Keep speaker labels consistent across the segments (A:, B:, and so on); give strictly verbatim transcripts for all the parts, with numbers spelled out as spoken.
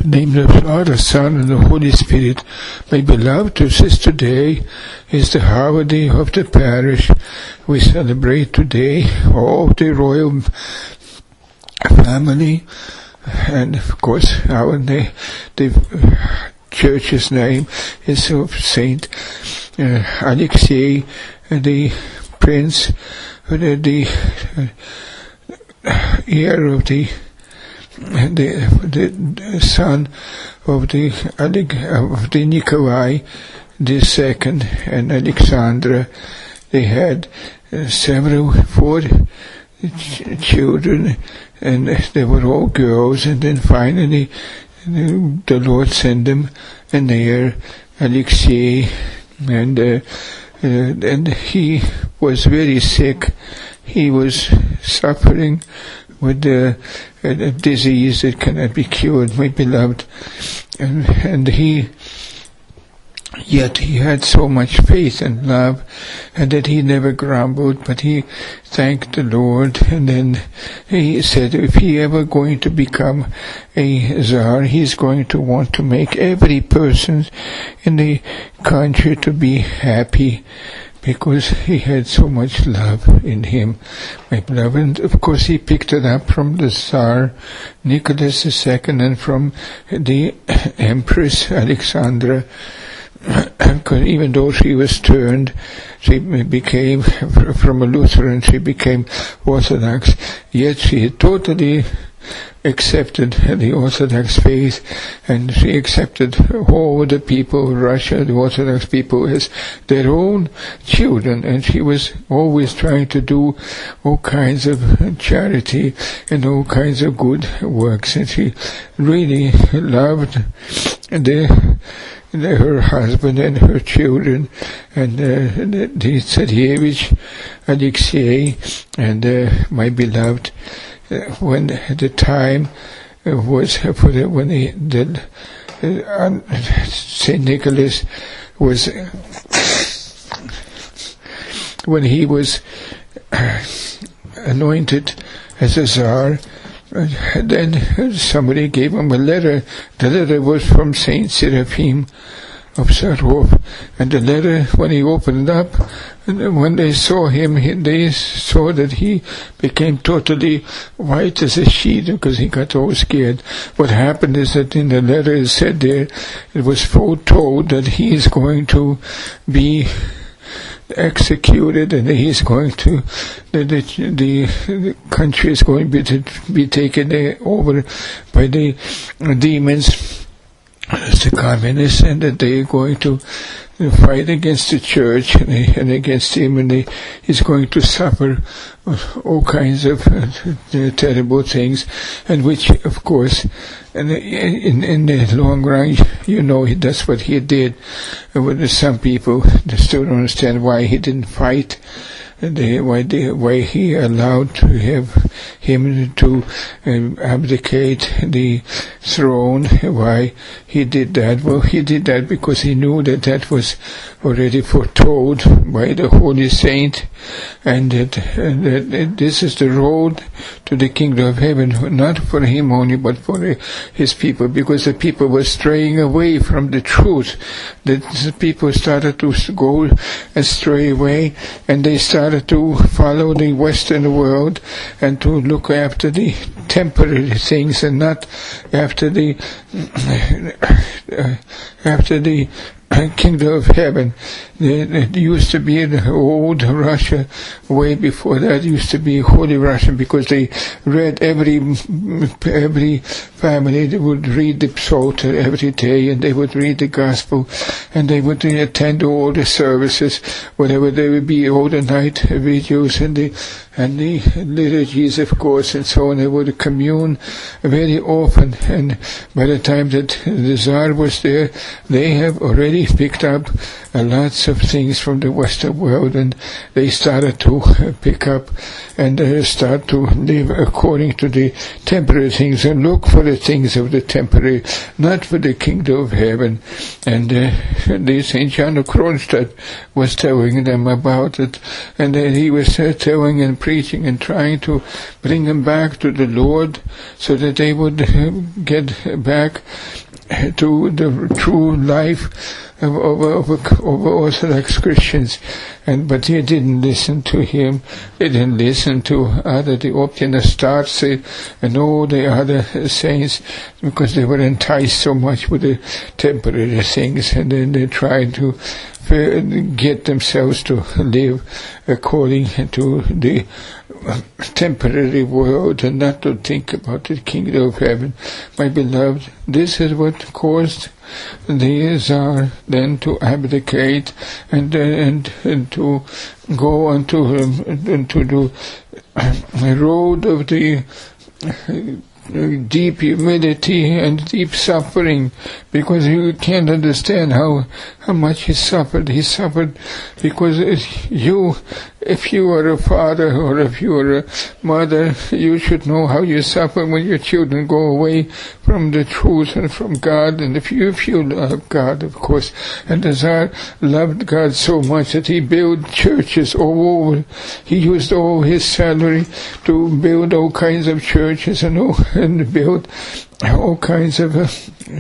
A: In the name of the Father, Son, and the Holy Spirit. My beloved, this today is the holiday of the parish. We celebrate today all the royal family, and of course our the, the church's name is of Saint uh, Alexei, the prince, uh, the, the uh, heir of the The, the, the son of the of the Nikolai the Second and Alexandra. They had uh, several four ch- children, and they were all girls. And then finally, the, the Lord sent them an heir, Alexei, and uh, uh, and he was very sick. He was suffering with a, a disease that cannot be cured, my beloved. And, and he, yet he had so much faith and love, and that he never grumbled, but he thanked the Lord. And then he said if he ever going to become a Tsar, he's going to want to make every person in the country to be happy, because he had so much love in him, my beloved. And of course he picked it up from the Tsar Nicholas the Second and from the Empress Alexandra. Even though she was turned, she became, from a Lutheran, she became Orthodox, yet she totally accepted the Orthodox faith, and she accepted all the people of Russia, the Orthodox people, as their own children, and she was always trying to do all kinds of charity and all kinds of good works, and she really loved the her husband and her children, and uh, the, the Tsarevich Alexei, and uh, my beloved. Uh, when the time uh, was for the, when the, the uh, Saint Nicholas was uh, when he was uh, anointed as a Tsar, uh, then somebody gave him a letter. The letter was from Saint Seraphim of Sarov, and the letter, when he opened it up, and when they saw him, he, they saw that he became totally white as a sheet, because he got all scared. What happened is that in the letter it said there, it was foretold that he is going to be executed, and he is going to, the, the, the, the country is going to be, to be taken over by the demons, the communists, and that they are going to fight against the church and, and against him, and they, he's going to suffer all kinds of uh, terrible things, and which, of course, and in, in the long run, you know, that's what he did. And some people still don't understand why he didn't fight. The, why, the, why he allowed to have him to um, abdicate the throne, why he did that. Well, he did that because he knew that that was already foretold by the Holy Saint, and that, and that, that this is the road to the kingdom of heaven, not for him only, but for the, his people, because the people were straying away from the truth. The people started to go and stray away, and they started to follow the Western world and to look after the temporary things and not after the uh, after the kingdom of heaven. It used to be in the old Russia, way before that used to be Holy Russian, because they read every every family, they would read the Psalter every day, and they would read the Gospel, and they would attend all the services, whatever they would be, all the night videos and the and the liturgies, of course, and so on. They would commune very often, and by the time that the Tsar was there, they have already picked up a lots of of things from the Western world, and they started to uh, pick up and uh, start to live according to the temporary things and look for the things of the temporary, not for the kingdom of heaven. And uh, the Saint John of Kronstadt was telling them about it, and uh, he was uh, telling and preaching and trying to bring them back to the Lord, so that they would uh, get back to the true life of, of, of, of Orthodox Christians. And but they didn't listen to him. They didn't listen to other the Optina Starci and all the other saints, because they were enticed so much with the temporary things, and then they tried to get themselves to live according to the temporary world and not to think about the kingdom of heaven. My beloved, this is what caused the Tsar then to abdicate and, uh, and, and to go on to, um, into the road of the uh, deep humility and deep suffering, because you can't understand how how much he suffered. He suffered because you, if you are a father or if you are a mother, you should know how you suffer when your children go away from the truth and from God. And if you, if you love God, of course, and the Tsar loved God so much that he built churches all over. He used all his salary to build all kinds of churches and all, and build all kinds of uh,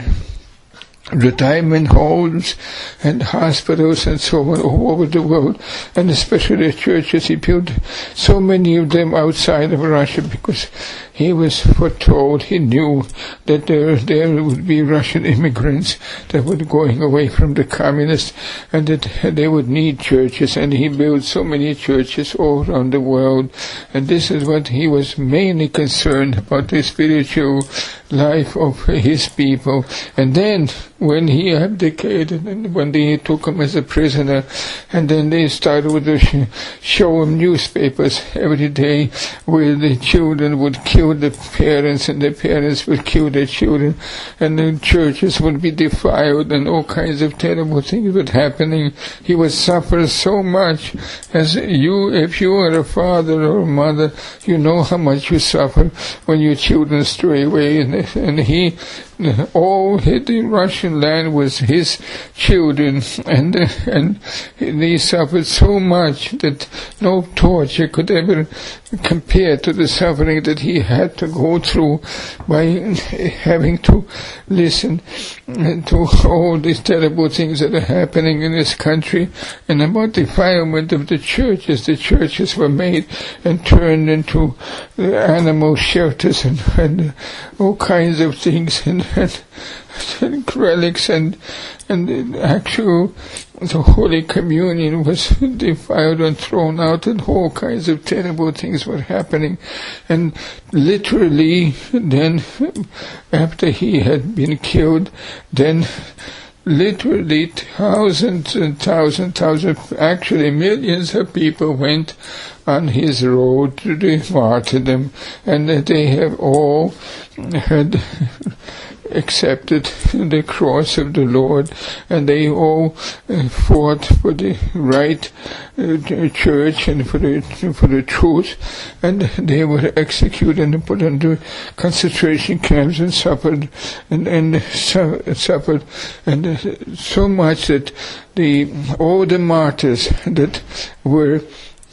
A: retirement homes and hospitals and so on all over the world, and especially the churches. He built so many of them outside of Russia, because he was foretold, he knew that there, there would be Russian immigrants that were going away from the communists, and that they would need churches, and he built so many churches all around the world. And this is what he was mainly concerned about, the spiritual life of his people. And then when he abdicated, and when they took him as a prisoner, and then they started to show him newspapers every day where the children would kill the parents, and the parents would kill their children, and the churches would be defiled, and all kinds of terrible things were happening. He would suffer so much. As you, if you are a father or a mother, you know how much you suffer when your children stray away, and, and he, all the Russian land was his children, and and he suffered so much that no torture could ever compare to the suffering that he had to go through by having to listen to all these terrible things that are happening in this country, and about the defilement of the churches. The churches were made and turned into animal shelters and, and all kinds of things, and, and, and relics, and and the actual the Holy Communion was defiled and thrown out, and all kinds of terrible things were happening. And literally, then, after he had been killed, then literally thousands and thousands, thousands, actually millions of people went on his road to the martyrdom, and they have all had accepted the cross of the Lord, and they all uh, fought for the right uh, church and for the for the truth, and they were executed and put into concentration camps and suffered and and su- suffered and uh, so much that the all the martyrs that were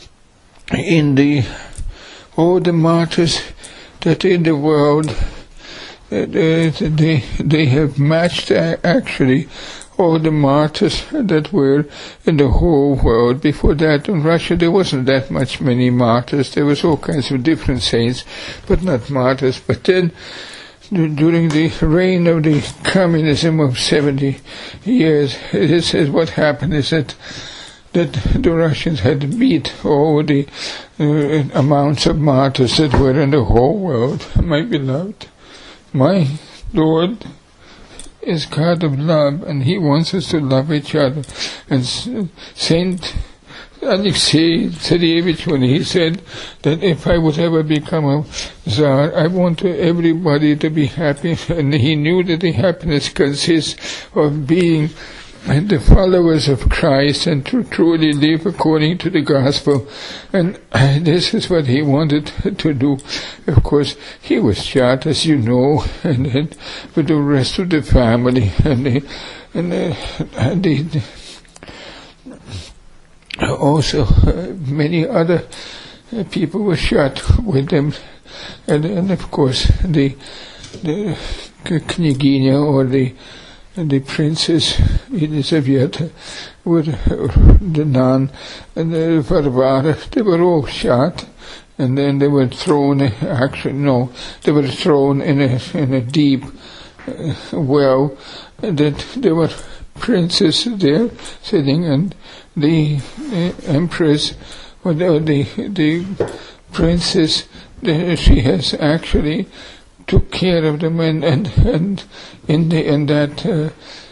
A: in the all the martyrs that in the world, Uh, they they have matched uh, actually all the martyrs that were in the whole world. Before that, in Russia, there wasn't that much many martyrs. There was all kinds of different saints, but not martyrs. But then, during the reign of the communism of seventy years, this is what happened, is that that the Russians had beat all the uh, amounts of martyrs that were in the whole world. My beloved, my Lord is God of love, and He wants us to love each other. And Saint Alexei Tsarevich, when he said that if I would ever become a Tsar, I want everybody to be happy, and he knew that the happiness consists of being and the followers of Christ and to truly live according to the gospel. And uh, this is what he wanted to do. Of course, he was shot, as you know, and then with the rest of the family, and they, and, uh, and they, also uh, many other uh, people were shot with them, and, and of course the the Knyginia, or the the Princess Elizabeth, with the nun and the Varvara, they were all shot, and then they were thrown. Actually, no, they were thrown in a in a deep uh, well, and that there were princes there sitting, and the, the empress, or the the, the princess, the, she has actually took care of them, and and, and in the in that uh,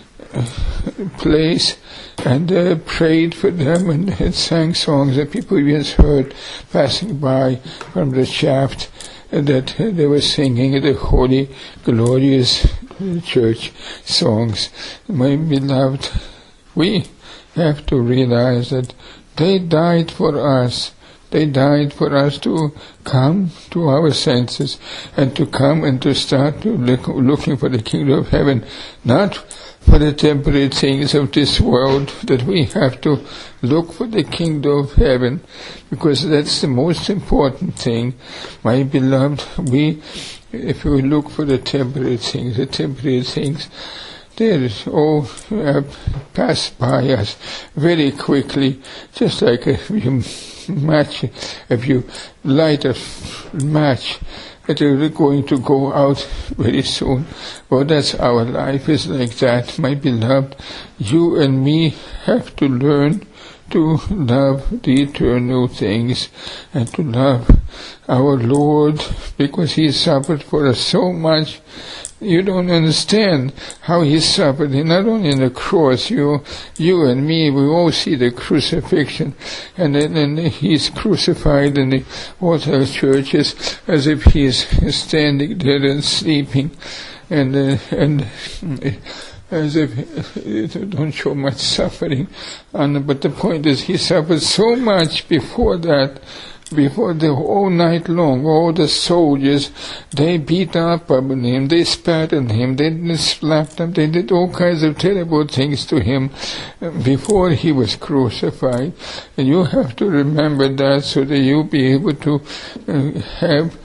A: place, and uh, prayed for them, and, and sang songs that people even heard passing by from the shaft, and that uh, they were singing the holy, glorious church songs. My beloved, we have to realize that they died for us. They died for us to come to our senses and to come and to start to look, looking for the kingdom of heaven, not for the temporary things of this world, that we have to look for the kingdom of heaven, because that's the most important thing. My beloved, we, if we look for the temporary things, the temporary things, they all uh, pass by us very quickly, just like if you match, if you light a match, it is going to go out very soon. Well, that's our life, is like that, my beloved. You and me have to learn to love the eternal things and to love our Lord, because He suffered for us so much. You don't understand how He suffered. And not only in the cross, you, you and me, we all see the crucifixion, and then, then He's crucified in the Orthodox churches as if He is standing there and sleeping, and uh, and uh, as if it don't show much suffering. And but the point is, He suffered so much before that. Before the whole night long, all the soldiers, they beat up on him, they spat on him, they slapped him, they did all kinds of terrible things to him before he was crucified. And you have to remember that, so that you'll be able to uh, have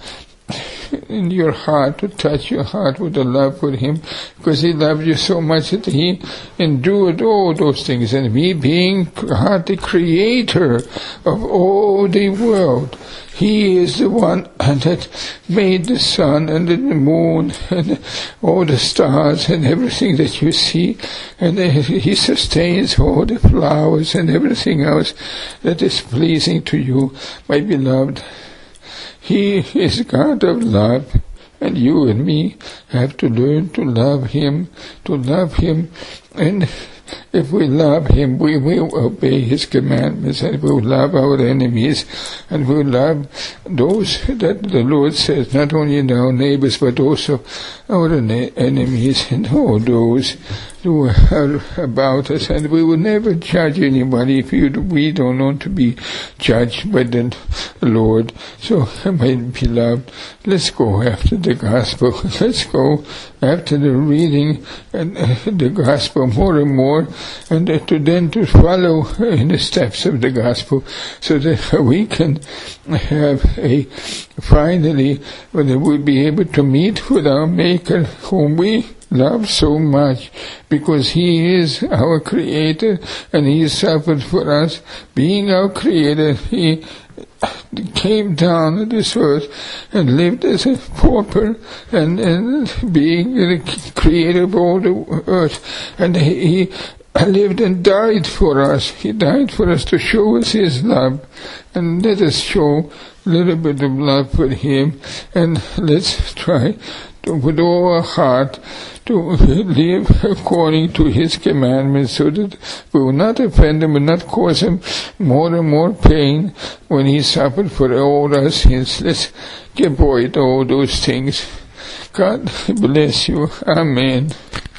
A: in your heart, to touch your heart with a love for Him, because He loved you so much that He endured all those things. And He, being God, the Creator of all the world, He is the one that made the sun and the moon and all the stars and everything that you see, and He sustains all the flowers and everything else that is pleasing to you, my beloved. He is God of love, and you and me have to learn to love Him, to love Him, and if we love Him, we will obey His commandments, and we will love our enemies, and we will love those that the Lord says, not only our neighbors, but also our enemies, and all those who are about us. And we will never judge anybody if you, we don't want to be judged by the Lord. So, my beloved, let's go after the gospel. Let's go after the reading and uh, the gospel more and more, and uh, to then to follow in the steps of the gospel, so that we can have a finally, when we'll be able to meet with our Maker, whom we love so much, because He is our Creator, and He suffered for us. Being our Creator, He came down to this earth and lived as a pauper, and, and being the Creator of all the earth, and He, he lived and died for us. He died for us to show us His love, and let us show a little bit of love for Him, and let's try to, with all our heart, to live according to His commandments, so that we will not offend Him and not cause Him more and more pain when He suffered for all our sins. Let's avoid all those things. God bless you. Amen.